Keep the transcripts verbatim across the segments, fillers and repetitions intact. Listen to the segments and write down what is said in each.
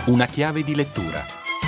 Una chiave di lettura.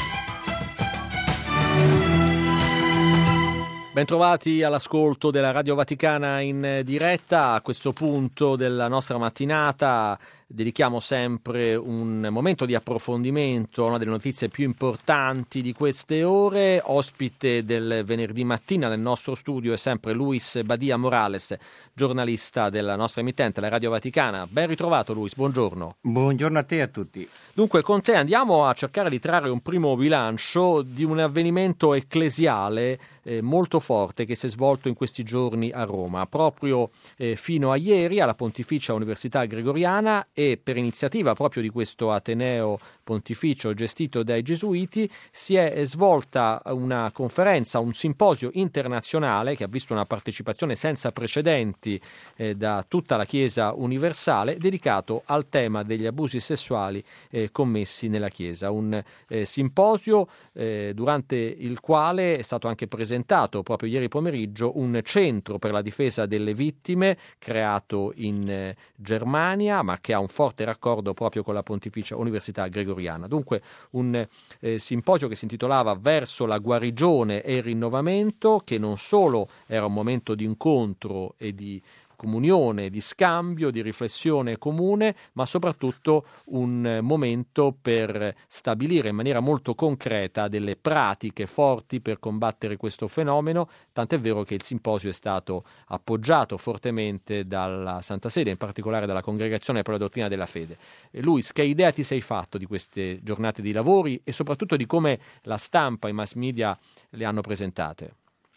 Bentrovati all'ascolto della Radio Vaticana in diretta. A questo punto della nostra mattinata dedichiamo sempre un momento di approfondimento a una delle notizie più importanti di queste ore. Ospite del venerdì mattina nel nostro studio è sempre Luis Badia Morales, giornalista della nostra emittente, la Radio Vaticana. Ben ritrovato Luis, buongiorno. Buongiorno a te e a tutti. Dunque con te andiamo a cercare di trarre un primo bilancio di un avvenimento ecclesiale eh, molto forte che si è svolto in questi giorni a Roma. Proprio eh, fino a ieri alla Pontificia Università Gregoriana, e per iniziativa proprio di questo Ateneo Pontificio gestito dai Gesuiti si è svolta una conferenza, un simposio internazionale che ha visto una partecipazione senza precedenti eh, da tutta la Chiesa universale, dedicato al tema degli abusi sessuali eh, commessi nella Chiesa. Un eh, simposio eh, durante il quale è stato anche presentato proprio ieri pomeriggio un centro per la difesa delle vittime creato in eh, Germania, ma che ha un forte raccordo proprio con la Pontificia Università Gregoriana. Dunque un eh, simposio che si intitolava Verso la guarigione e il rinnovamento, che non solo era un momento di incontro e di comunione, di scambio, di riflessione comune, ma soprattutto un momento per stabilire in maniera molto concreta delle pratiche forti per combattere questo fenomeno, tant'è vero che il simposio è stato appoggiato fortemente dalla Santa Sede, in particolare dalla Congregazione per la Dottrina della Fede. E Luis, che idea ti sei fatto di queste giornate di lavori e soprattutto di come la stampa e i mass media le hanno presentate?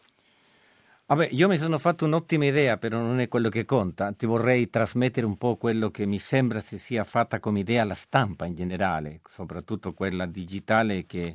Vabbè, io mi sono fatto un'ottima idea, però non è quello che conta. Ti vorrei trasmettere un po' quello che mi sembra si sia fatta come idea la stampa in generale, soprattutto quella digitale, che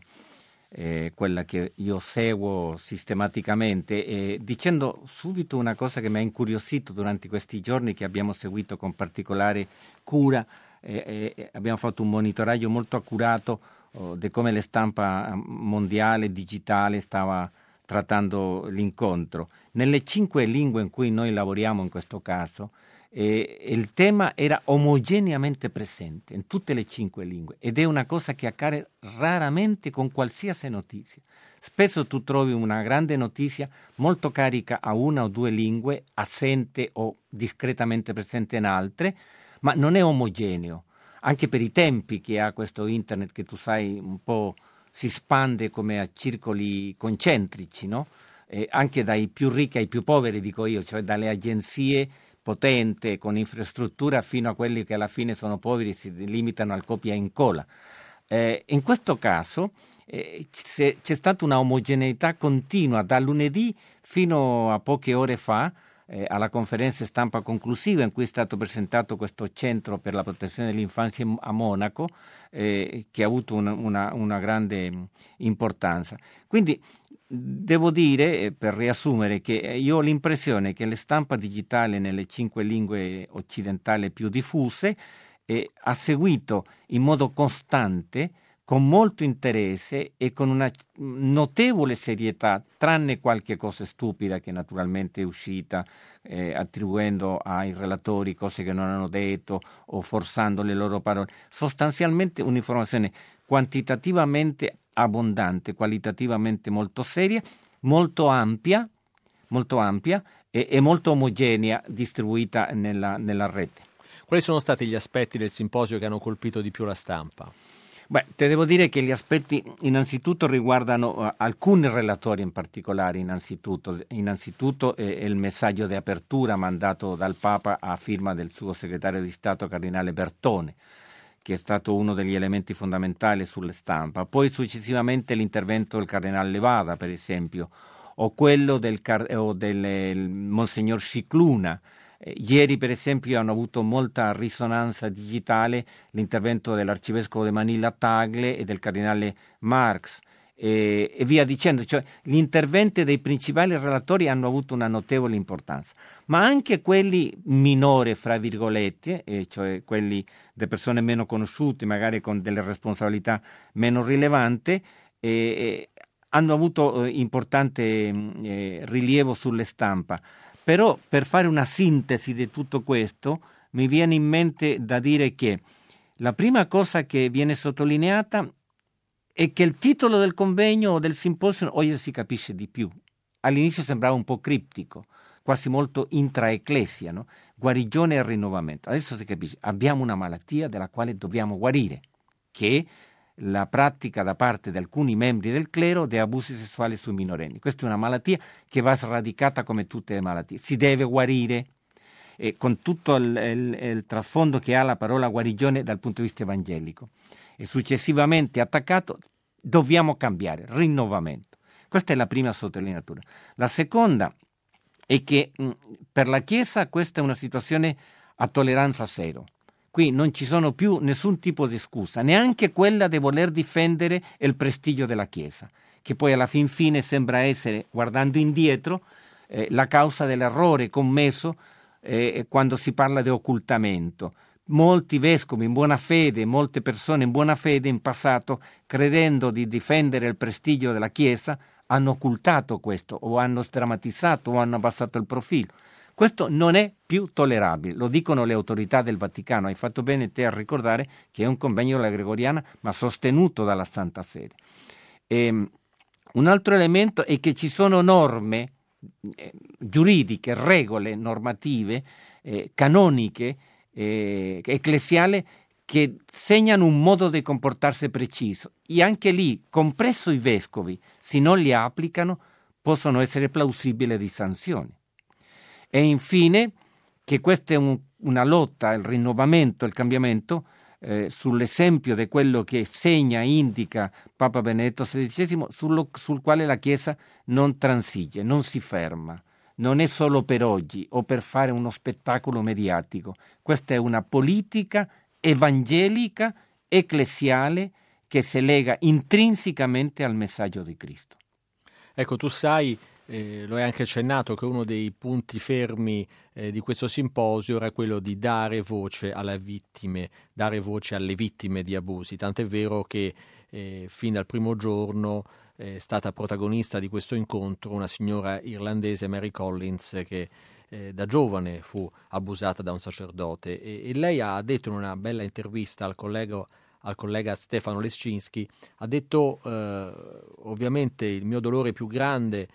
è quella che io seguo sistematicamente, e dicendo subito una cosa che mi ha incuriosito durante questi giorni, che abbiamo seguito con particolare cura. Eh, eh, abbiamo fatto un monitoraggio molto accurato oh, di come la stampa mondiale digitale stava trattando l'incontro. Nelle cinque lingue in cui noi lavoriamo in questo caso, eh, il tema era omogeneamente presente in tutte le cinque lingue, ed è una cosa che accade raramente con qualsiasi notizia. Spesso tu trovi una grande notizia molto carica a una o due lingue, assente o discretamente presente in altre, ma non è omogeneo, anche per i tempi che ha questo internet, che tu sai un po' si spande come a circoli concentrici, no? Eh, anche dai più ricchi ai più poveri, dico io, cioè dalle agenzie potenti con infrastruttura fino a quelli che alla fine sono poveri e si limitano al copia e incolla. Eh, in questo caso eh, c'è, c'è stata una omogeneità continua da lunedì fino a poche ore fa, Eh, alla conferenza stampa conclusiva in cui è stato presentato questo centro per la protezione dell'infanzia a Monaco, eh, che ha avuto una, una, una grande importanza. Quindi devo dire, eh, per riassumere, che io ho l'impressione che la stampa digitale nelle cinque lingue occidentali più diffuse eh, ha seguito in modo costante, con molto interesse e con una notevole serietà, tranne qualche cosa stupida che naturalmente è uscita eh, attribuendo ai relatori cose che non hanno detto o forzando le loro parole. Sostanzialmente un'informazione quantitativamente abbondante, qualitativamente molto seria, molto ampia, molto ampia e, e molto omogenea, distribuita nella, nella rete. Quali sono stati gli aspetti del simposio che hanno colpito di più la stampa? Beh, te devo dire che gli aspetti innanzitutto riguardano uh, alcuni relatori in particolare. Innanzitutto, innanzitutto eh, il messaggio di apertura mandato dal Papa a firma del suo segretario di Stato Cardinale Bertone, che è stato uno degli elementi fondamentali sulle stampa. Poi successivamente l'intervento del Cardinale Levada, per esempio, o quello del, o del il Monsignor Scicluna. Eh, ieri, per esempio, hanno avuto molta risonanza digitale l'intervento dell'arcivescovo di Manila Tagle e del cardinale Marx e, e via dicendo. Cioè, gli interventi dei principali relatori hanno avuto una notevole importanza, ma anche quelli minori, fra virgolette, eh, cioè quelli di persone meno conosciute, magari con delle responsabilità meno rilevanti, eh, hanno avuto eh, importante eh, rilievo sulle stampa. Però per fare una sintesi di tutto questo mi viene in mente da dire che La prima cosa che viene sottolineata è che il titolo del convegno o del simposio oggi si capisce di più. All'inizio sembrava un po' criptico, quasi molto intraecclesia, no? Guarigione e rinnovamento. Adesso si capisce, abbiamo una malattia della quale dobbiamo guarire, che è la pratica da parte di alcuni membri del clero di abusi sessuali sui minorenni. Questa è una malattia che va sradicata come tutte le malattie. Si deve guarire, e con tutto il, il, il trasfondo che ha la parola guarigione dal punto di vista evangelico. E successivamente attaccato, dobbiamo cambiare, rinnovamento. Questa è la prima sottolineatura. La seconda è che mh, per la Chiesa questa è una situazione a tolleranza zero. Qui non ci sono più nessun tipo di scusa, neanche quella di voler difendere il prestigio della Chiesa, che poi alla fin fine sembra essere, guardando indietro, eh, la causa dell'errore commesso eh, quando si parla di occultamento. Molti vescovi in buona fede, molte persone in buona fede in passato, credendo di difendere il prestigio della Chiesa, hanno occultato questo, o hanno sdrammatizzato, o hanno abbassato il profilo. Questo non è più tollerabile, lo dicono le autorità del Vaticano. Hai fatto bene te a ricordare che è un convegno della Gregoriana, ma sostenuto dalla Santa Sede. E, un altro elemento è che ci sono norme eh, giuridiche, regole normative, eh, canoniche, eh, ecclesiali, che segnano un modo di comportarsi preciso. E anche lì, compreso i vescovi, se non li applicano, possono essere plausibili di sanzioni. E infine che questa è un, una lotta, il rinnovamento, il cambiamento, eh, sull'esempio di quello che segna, indica Papa Benedetto sedicesimo, sullo, sul quale la Chiesa non transige, non si ferma. Non è solo per oggi o per fare uno spettacolo mediatico. Questa è una politica evangelica, ecclesiale, che si lega intrinsecamente al messaggio di Cristo. Ecco, tu sai, eh, lo hai anche accennato, che uno dei punti fermi eh, di questo simposio era quello di dare voce alle vittime, dare voce alle vittime di abusi, tant'è vero che eh, fin dal primo giorno è stata protagonista di questo incontro una signora irlandese, Mary Collins, che eh, da giovane fu abusata da un sacerdote, e, e lei ha detto in una bella intervista al collega, al collega Stefano Lescinski, ha detto eh, ovviamente il mio dolore più grande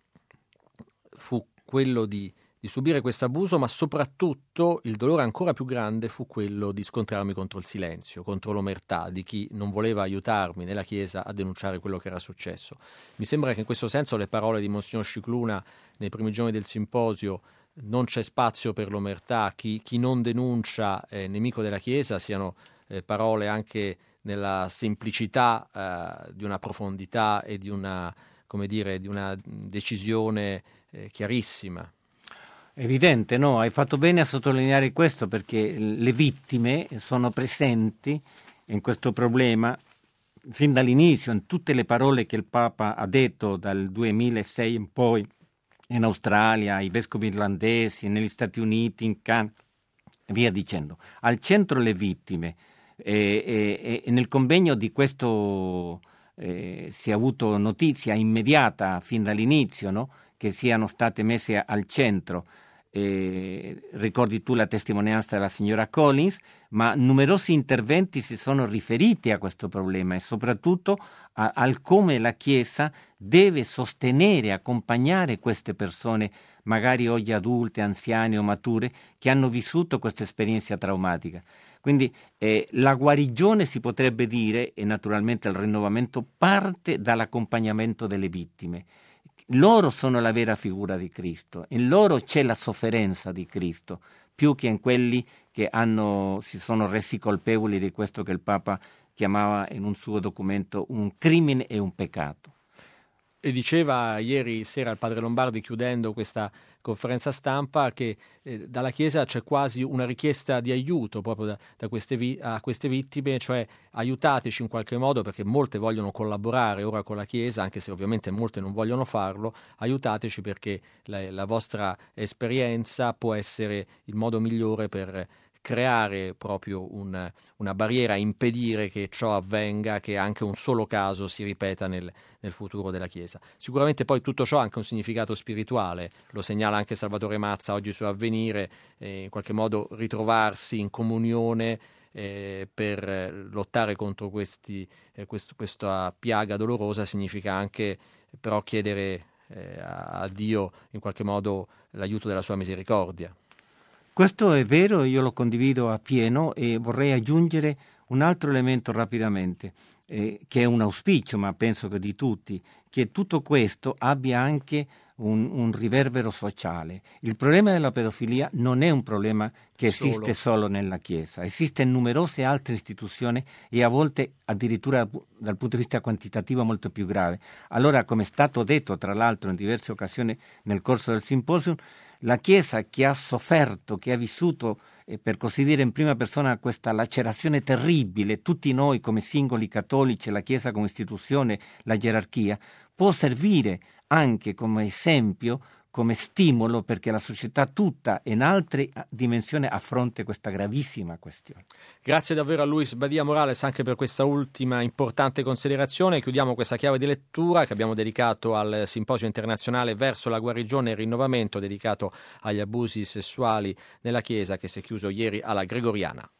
fu quello di, di subire questo abuso, ma soprattutto il dolore ancora più grande fu quello di scontrarmi contro il silenzio, contro l'omertà di chi non voleva aiutarmi nella Chiesa a denunciare quello che era successo. Mi sembra che in questo senso le parole di Monsignor Scicluna nei primi giorni del simposio, non c'è spazio per l'omertà, chi, chi non denuncia è nemico della Chiesa, siano eh, parole anche nella semplicità eh, di una profondità e di una, come dire, di una decisione eh, chiarissima. Evidente, no? Hai fatto bene a sottolineare questo, perché le vittime sono presenti in questo problema fin dall'inizio, in tutte le parole che il Papa ha detto dal duemilasei in poi, in Australia, ai vescovi irlandesi, negli Stati Uniti, in Canada, e via dicendo. Al centro le vittime. E, e, e nel convegno di questo eh, si è avuto notizia immediata fin dall'inizio, no? Che siano state messe al centro. Eh, ricordi tu la testimonianza della signora Collins, ma numerosi interventi si sono riferiti a questo problema e soprattutto a, al come la Chiesa deve sostenere, accompagnare queste persone, magari oggi adulte, anziane o mature, che hanno vissuto questa esperienza traumatica. Quindi eh, la guarigione, si potrebbe dire, e naturalmente il rinnovamento, parte dall'accompagnamento delle vittime. Loro sono la vera figura di Cristo, in loro c'è la sofferenza di Cristo, più che in quelli che hanno, si sono resi colpevoli di questo che il Papa chiamava in un suo documento un crimine e un peccato. E diceva ieri sera il padre Lombardi, chiudendo questa conferenza stampa, che eh, dalla Chiesa c'è quasi una richiesta di aiuto proprio da, da queste vi- a queste vittime, cioè aiutateci in qualche modo, perché molte vogliono collaborare ora con la Chiesa, anche se ovviamente molte non vogliono farlo, aiutateci perché la, la vostra esperienza può essere il modo migliore per creare proprio un, una barriera, impedire che ciò avvenga, che anche un solo caso si ripeta nel, nel futuro della Chiesa. Sicuramente poi tutto ciò ha anche un significato spirituale, lo segnala anche Salvatore Mazza oggi su Avvenire, eh, in qualche modo ritrovarsi in comunione eh, per lottare contro questi, eh, questo, questa piaga dolorosa significa anche però chiedere eh, a Dio in qualche modo l'aiuto della sua misericordia. Questo è vero, io lo condivido appieno e vorrei aggiungere un altro elemento rapidamente, eh, che è un auspicio, ma penso che di tutti, che tutto questo abbia anche un, un riverbero sociale. Il problema della pedofilia non è un problema che esiste solo, solo nella Chiesa, esiste in numerose altre istituzioni e a volte addirittura dal punto di vista quantitativo molto più grave. Allora, come è stato detto tra l'altro in diverse occasioni nel corso del simposium, la Chiesa che ha sofferto, che ha vissuto, eh, per così dire in prima persona, questa lacerazione terribile, tutti noi come singoli cattolici, la Chiesa come istituzione, la gerarchia, può servire anche come esempio, come stimolo perché la società tutta in altre dimensioni affronti questa gravissima questione. Grazie davvero a Luis Badia Morales anche per questa ultima importante considerazione. Chiudiamo questa chiave di lettura che abbiamo dedicato al Simposio internazionale verso la guarigione e il rinnovamento dedicato agli abusi sessuali nella Chiesa, che si è chiuso ieri alla Gregoriana.